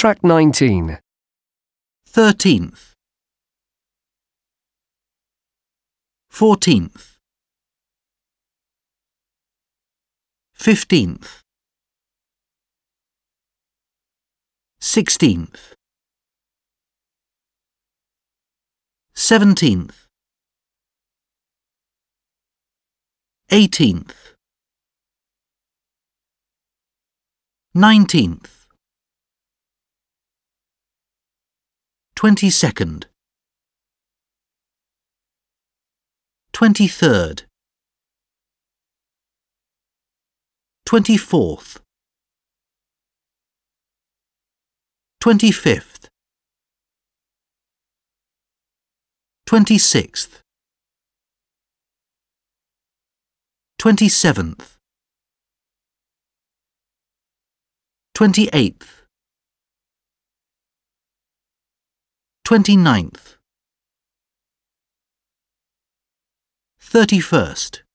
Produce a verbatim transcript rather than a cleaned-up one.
Track nineteen. thirteenth, fourteenth, fifteenth, sixteenth, seventeenth, eighteenth, nineteenth, twenty-second, twenty-third, twenty-fourth, twenty-fifth, twenty-sixth, twenty-seventh, twenty-eighth, twenty-ninth, thirty-first.